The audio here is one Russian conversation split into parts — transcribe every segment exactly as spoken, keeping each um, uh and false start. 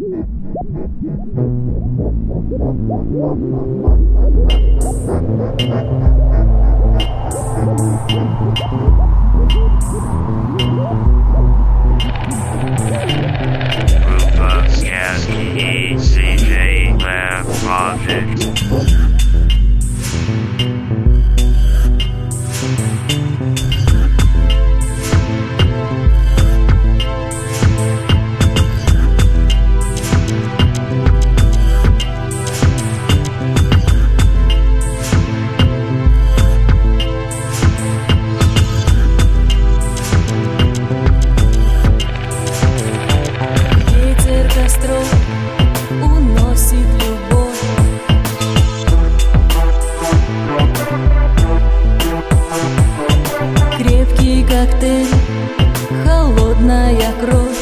Rufus S E C J Lab Project. Коктейль, холодная кровь.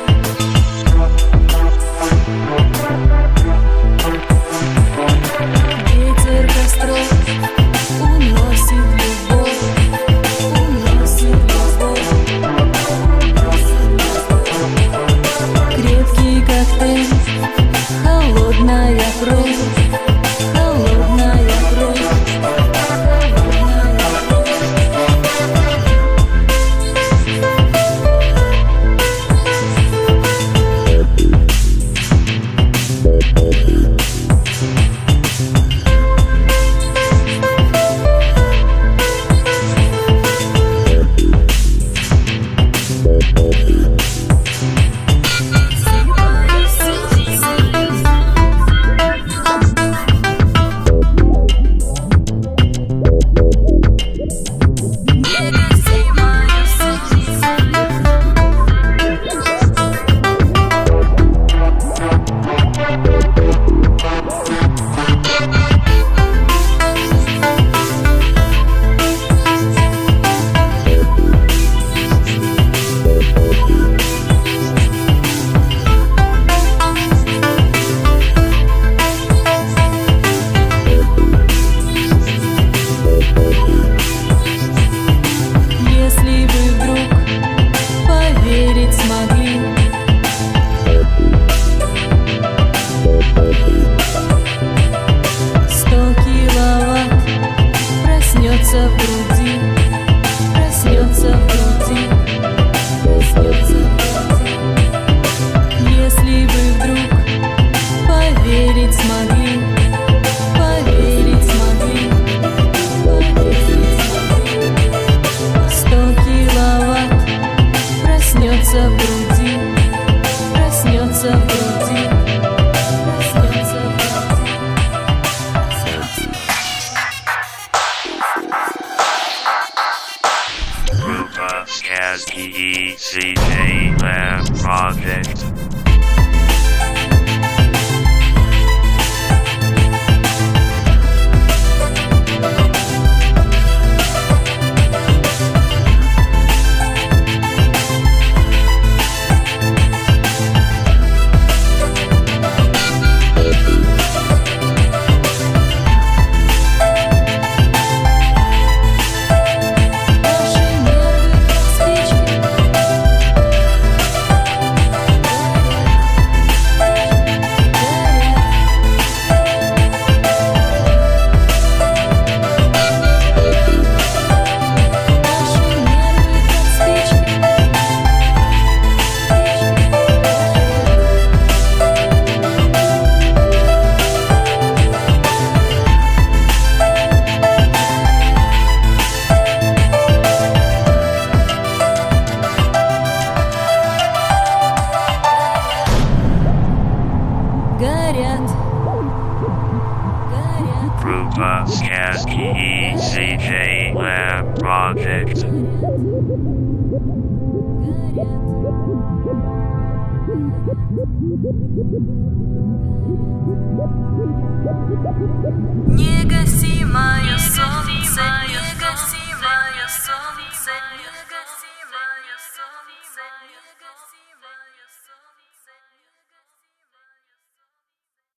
Ветер костров уносит любовь, уносит любовь. Крепкий коктейль, холодная кровь, холодная кровь. Проснется в груди, проснется в груди, проснется в груди. Если вы вдруг поверить смогли, поверить смогли, поверить смогли. Сто киловатт проснется в груди, проснется в груди, проснется в груди. S E C J Lab Project. Rufus S E C J Lab Project. Не